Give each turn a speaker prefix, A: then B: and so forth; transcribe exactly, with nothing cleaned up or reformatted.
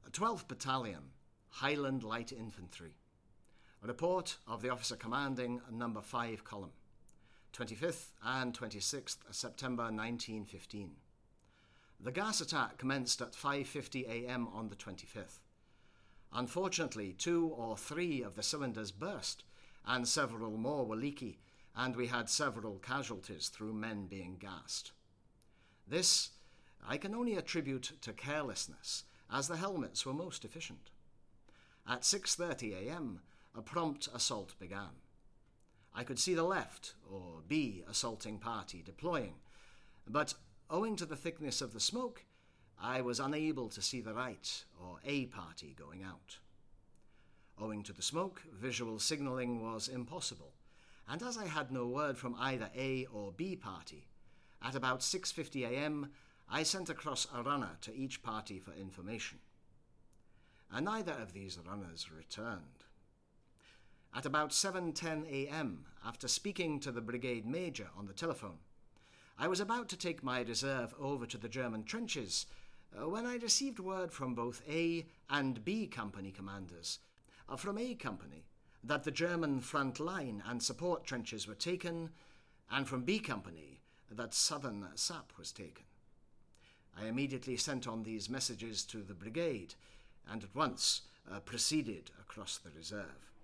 A: twelfth Battalion, Highland Light Infantry. A report of the officer commanding number five column, twenty-fifth and twenty-sixth September nineteen fifteen. The gas attack commenced at five fifty a m on the twenty-fifth. Unfortunately, two or three of the cylinders burst, and several more were leaky, and we had several casualties through men being gassed. This I can only attribute to carelessness, as the helmets were most efficient. At six thirty a m, a prompt assault began. I could see the left, or B, assaulting party deploying, but owing to the thickness of the smoke, I was unable to see the right, or A party, going out. Owing to the smoke, visual signalling was impossible, and as I had no word from either A or B party, at about six fifty a m I sent across a runner to each party for information. And neither of these runners returned. At about seven ten a m, after speaking to the brigade major on the telephone, I was about to take my reserve over to the German trenches uh, when I received word from both A and B company commanders, uh, from A company, that the German front line and support trenches were taken, and from B company that southern sap was taken. I immediately sent on these messages to the brigade, and at once uh, proceeded across the reserve.